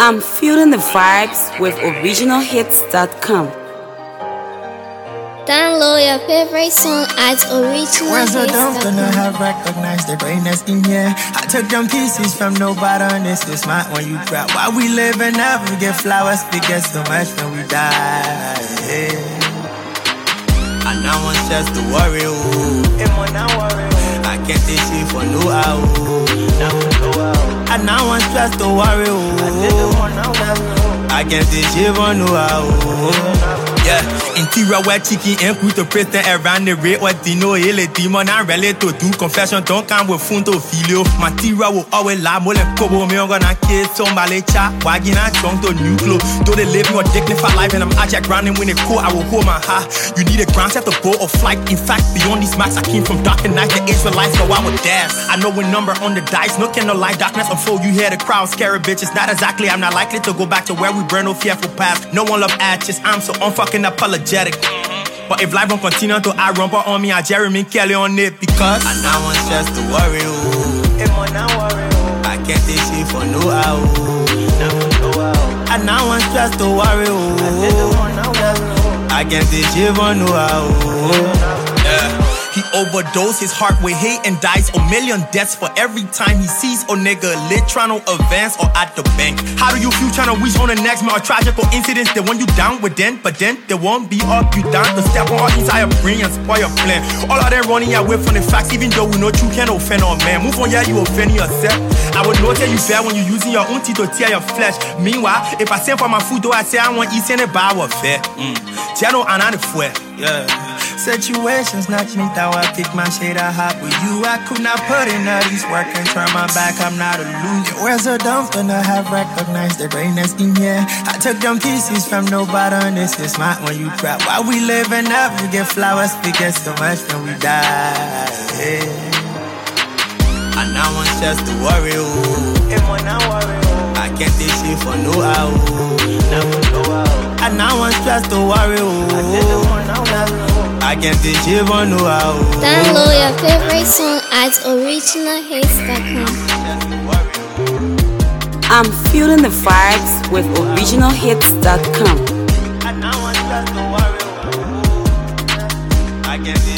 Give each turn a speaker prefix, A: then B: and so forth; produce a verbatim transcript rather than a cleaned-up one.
A: I'm feeling the vibes with original hits dot com.
B: Download your favorite song at original
C: Where's the
B: hits dot
C: dump gonna
B: com.
C: have recognized the greatness in here? I took them pieces from nobody on this is smart when you grab. While we live and never get flowers, we get so much when we die. I now want just to worry, ooh. I can't take shit for no hour. I now want just to worry, ooh. I can't take shit for no hour. Yeah, interior where chicken and put the president around the rate what Dino ele demon and rally to do confession don't come with fun to feel material will always lie more than kobo me on gonna kiss somebody chat wagging and chunk to new clothes though they live your dignified life and I'm out here grinding when they call I will hold my heart. You need a ground set to go or flight. In fact, beyond these max I came from dark and night the Israelites so I would dance. I know a number on the dice, no candle light darkness unfold. You hear the crowd scary bitches. Not exactly, I'm not likely to go back to where we burn no fearful past. No one love actions, I'm so unfucking apologetic. But if life won't continue to I rumble on me, I Jeremy Kelly on it because I now want just to worry, ooh. I can't take shit for no hour. I now want just to worry, ooh. I can't take shit for no hour. Yeah. He overdosed his heart with hate and dies a million deaths for every time he sees a nigga lit trying to advance or at the bank. How do you feel trying to wish on the next man? A tragic coincidence they want you down with them, but then they won't be up you down to step on inside your brain and spoil your plan. All of them running away from the facts, even though we know you can't offend our man. Move on, yeah, you offending yourself. I would know that you bad when you using your own teeth to tear your flesh. Meanwhile, if I send for my food, though I say I want eat and buy what fair. Mm. Tiano another fue. Yeah. Situations knock me down, I pick my shade, I hop with you. I could not put in all these work and turn my back, I'm not a loser. Where's the dump gonna have recognized the greatness in here? I took them pieces from nobody on this is smart when you crap. While we live and never get flowers, we get so much when we die. I now want just to worry, ooh. I can't take shit for no hour. I now want just to worry, ooh. I can't take shit for no hour.
B: Download your favorite song at original hits dot com.
A: I'm feeling the vibes with original hits dot com.
C: I now want just to worry, ooh. I can't